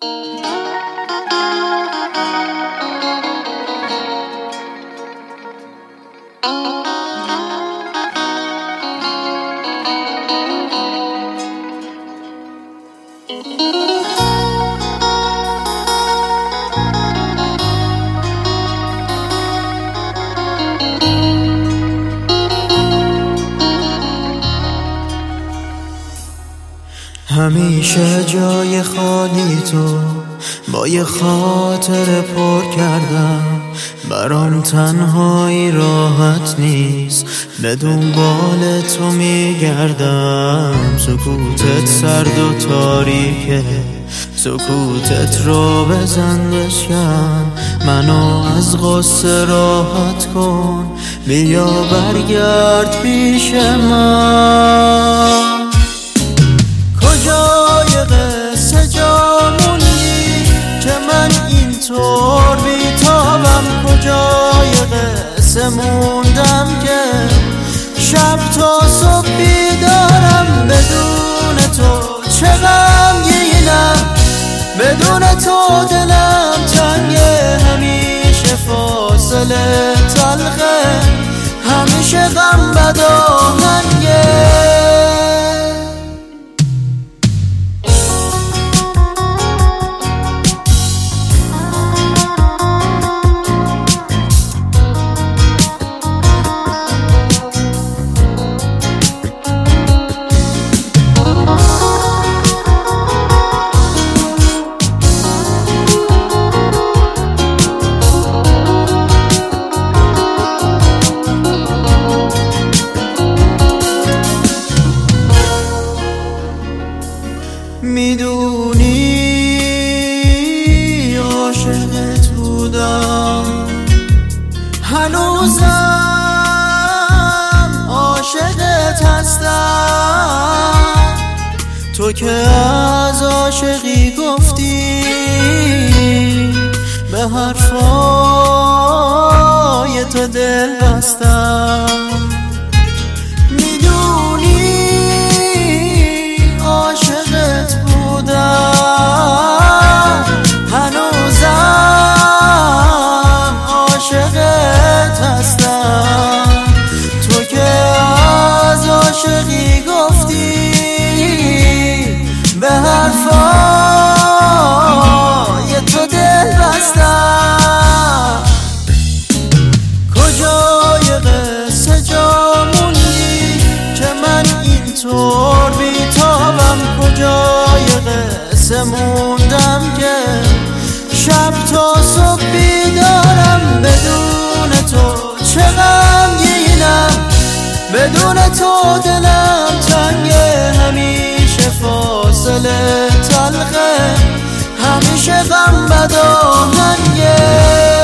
همیشه جای خالی تو با یه خاطر پر کردم، برام تنهایی راحت نیست، به دنبال تو میگردم. سکوتت سرد و تاریکه، سکوتت رو بزن بشکن، منو از غصه راحت کن، بیا برگرد پیش من. کجای قصه جا موندی که من اینطور بیتابم؟ کجای قصه موندم که شب تا صبح بیدارم؟ بدون تو چه غمگینم، بدون تو دلم تنگه، همیشه فاصله تلخه، همیشه غم بد آهنگه. میدونی عاشقت بودم، هنوزم عاشقت هستم. تو که از عاشقی گفتی به حرفای تو دل بستم. عاشقی گفتی به حرفای تو دل بستم. کجای قصه جا موندی که من اینطور بیتابم؟ کجای قصه موندم که شب تا صبح بیدارم؟ بدون تو چه غمگینم، بدون تو دلم تنگه، همیشه فاصله تلخه، همیشه غم بد آهنگه.